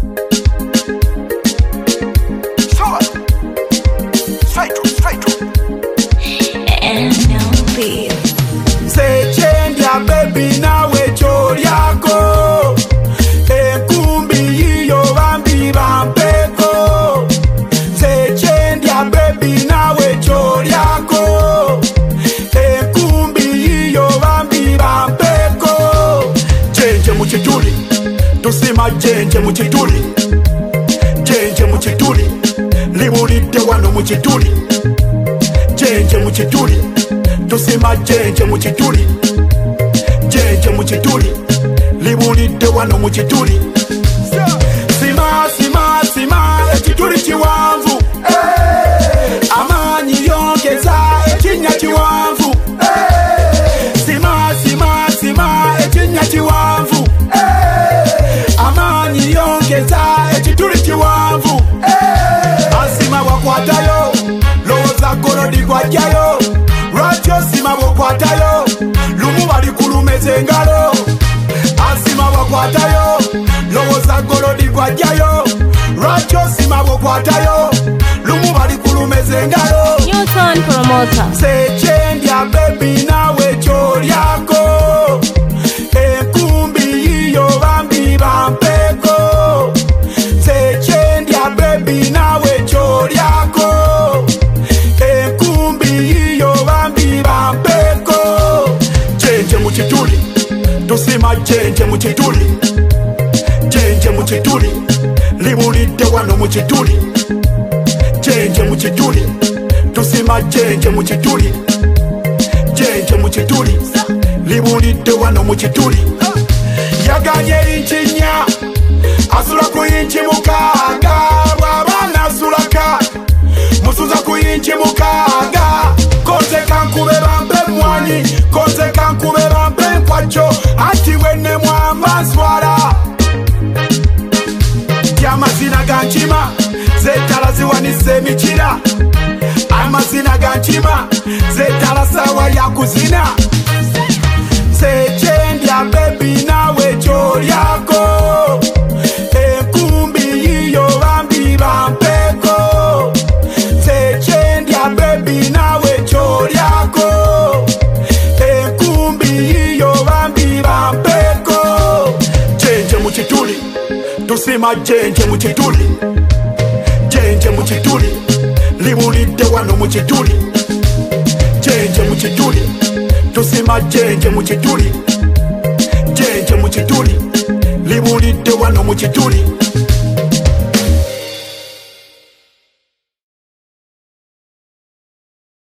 Sechendia baby nawe choryako enkumbi yiyo bambi bampeko. Sechendia baby nawe choryako enkumbi yiyo bambi bampeko. Chenje muchituli tusima chenje muchituli, chenje muchituli libulidde wano muchituli, chenje muchituli tusima chenje muchituli, chenje muchituli libulidde wano muchituli. Sima sima sima ekituli kiwanvu, amaanyi yongeza ekinnya kiwanvu. Sima sima sima ekinnya kiwanvu, amaanyi yongeza ekituli kiwanvu. Asima wakwatayo lowooza golodi gwajjayo, lwatyo sima bwokwatayo lumu bali kulumeza engalo. Asima bwokwatayo lowooza golodi gwajjayo, lwatyo sima bwokwatayo lumu bali kulumeza engalo. Newton Promoter. Sechendya baby nawe choryako enkumbi yiyo bambi bampeko. Sechendya baby nawe choryako enkumbi yiyo bambi bampeko. Chenje muchituli tusima chenje muchituli, chenje muchituli libulidde wano muchituli, chenje muchituli tusima chenje muchituli, chenje muchituli libulidde wano muchituli. Yaganye inchi nnya asula ku inchi mukaaga, bw'abaana asulaka musuza ku inchi mukaaga. Koze kankube bampe mwanyi, koze kankube bampe nkwacho, ati wenne mwamba nswala. Amazina gankima zetala ziwanise emikira, amazina gankima zetala sawa ya kuzina. Sechendya baby nawe choryako enkumbi yiyo bambi bampeko. Sechendya baby nawe choryako enkumbi yiyo bambi bampeko. Chenje muchituli tusima chenje muchituli, chenje muchituli libulidde wano muchituli, chenje muchituli tusima chenje muchituli, chenje muchituli libulidde wano muchituli.